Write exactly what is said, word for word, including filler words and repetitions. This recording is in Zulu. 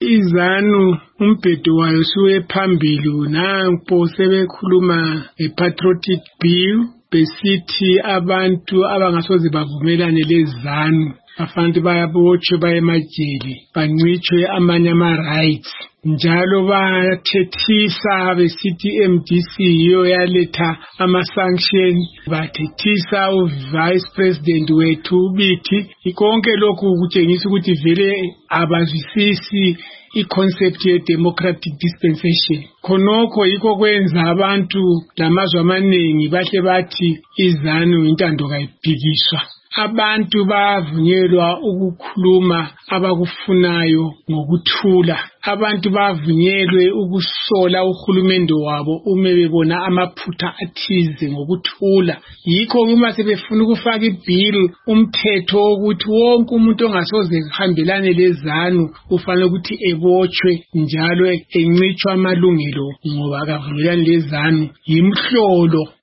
izanu umbhedo wayo suwe phambili nampo sebekhuluma ngepatriotic bill besithi abantu abangasoze bavumelane lezanu afanti bayabotshwe bayemajele bancitshwe amanye ama-rights njalo bathethisa besithi i-M D C yiyo yaletha ama-sanction bathethisa u-vice president wethu uBithi ikonke lokhu kutshengisa ukuthi vele abazwisisi i-concept ye-democratic dispensation khonokho yikho kwenza abantu lamazwe amaningi bahle bathi izanu intando kayiphikiswa. Abantu bavunyelwa ukukhuluma abakufunayo ngokuthula. Abantu bavunyelwe ukusola uhulumende wabo uma bebona amaphutha athize ngokuthula. Yikho uma sebefuna ukufaka ibill umthetho ukuthi wonke umuntu ongasoze kuhambelane lezanu ufanele ukuthi ebotshwe njalo encitshwa amalungelo ngoba akavumelani lezanu yimhlolo